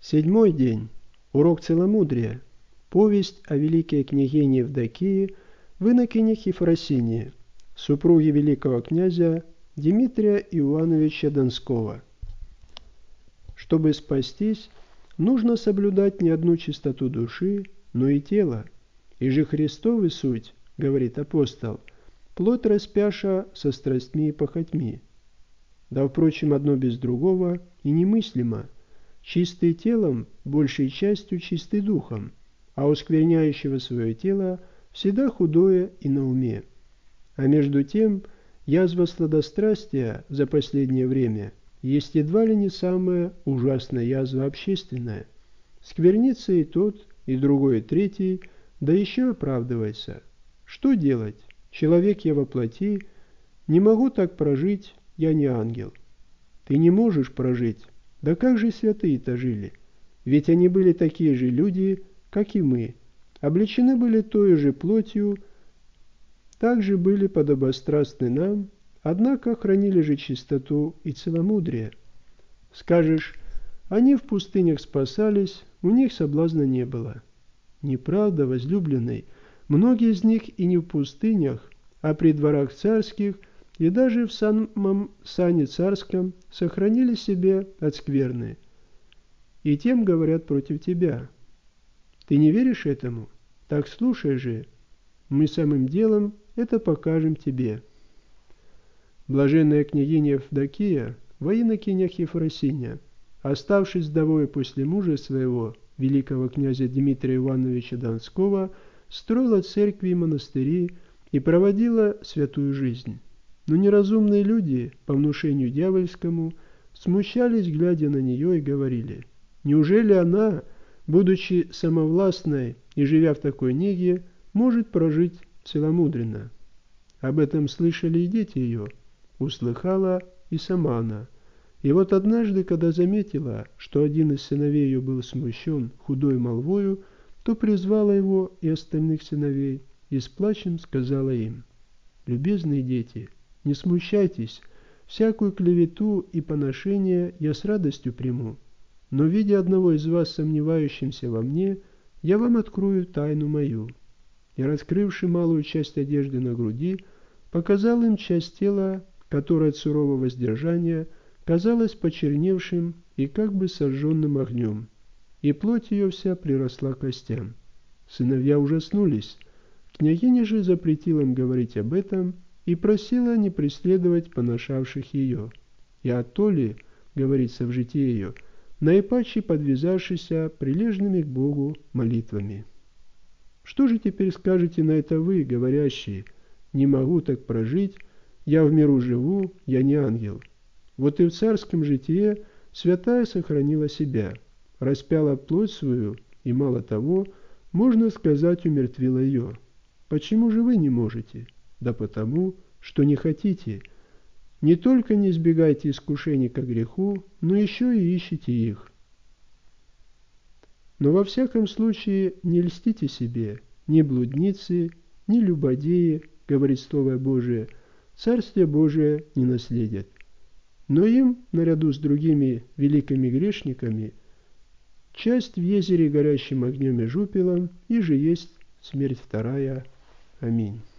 Седьмой день. Урок целомудрия. Повесть о великой княгине Евдокии в инокинях Ефросинии, супруге великого князя Дмитрия Иоанновича Донского. Чтобы спастись, нужно соблюдать не одну чистоту души, но и тела. И же Христовы суть, говорит апостол, плоть распяша со страстьми и похотьми. Да, впрочем, одно без другого и немыслимо. Чистый телом, большей частью чистый духом, а у скверняющего свое тело всегда худое и на уме. А между тем, язва сладострастия за последнее время есть едва ли не самая ужасная язва общественная. Сквернится и тот, и другой, и третий, да еще оправдывайся. Что делать? Человек я во плоти, не могу так прожить, я не ангел. Ты не можешь прожить. Да как же святые-то жили? Ведь они были такие же люди, как и мы. Облечены были той же плотью, также были подобострастны нам, однако хранили же чистоту и целомудрие. Скажешь, они в пустынях спасались, у них соблазна не было. Неправда, возлюбленный, многие из них и не в пустынях, а при дворах царских и даже в самом сане царском сохранили себя от скверны. И тем говорят против тебя. Ты не веришь этому? Так слушай же, мы самым делом это покажем тебе. Блаженная княгиня Евдокия во инокинях Ефросиния, оставшись вдовой после мужа своего, великого князя Дмитрия Ивановича Донского, строила церкви и монастыри и проводила святую жизнь. Но неразумные люди, по внушению дьявольскому, смущались, глядя на нее, и говорили: неужели она, будучи самовластной и живя в такой неге, может прожить целомудренно? Об этом слышали и дети ее, услыхала и сама она. И вот однажды, когда заметила, что один из сыновей ее был смущен худой молвою, то призвала его и остальных сыновей и с плачем сказала им: «Любезные дети, не смущайтесь, всякую клевету и поношение я с радостью приму, но, видя одного из вас сомневающимся во мне, я вам открою тайну мою». И, раскрывши малую часть одежды на груди, показал им часть тела, которая от сурового воздержания казалась почерневшим и как бы сожженным огнем, и плоть ее вся приросла к костям. Сыновья ужаснулись. Княгиня же запретила им говорить об этом и просила не преследовать поношавших ее. И оттоли, говорится в житии ее, наипаче подвязавшися прилежными к Богу молитвами. Что же теперь скажете на это вы, говорящие: не могу так прожить, я в миру живу, я не ангел? Вот и в царском житие святая сохранила себя, распяла плоть свою и, мало того, можно сказать, умертвила ее. Почему же вы не можете? Да потому, что не хотите. Не только не избегайте искушений ко греху, но еще и ищите их. Но во всяком случае не льстите себе, ни блудницы, ни любодеи, говорит Слово Божие, Царствие Божие не наследят. Но им, наряду с другими великими грешниками, часть в езере горящим огнем и жупелом, и же есть смерть вторая. Аминь.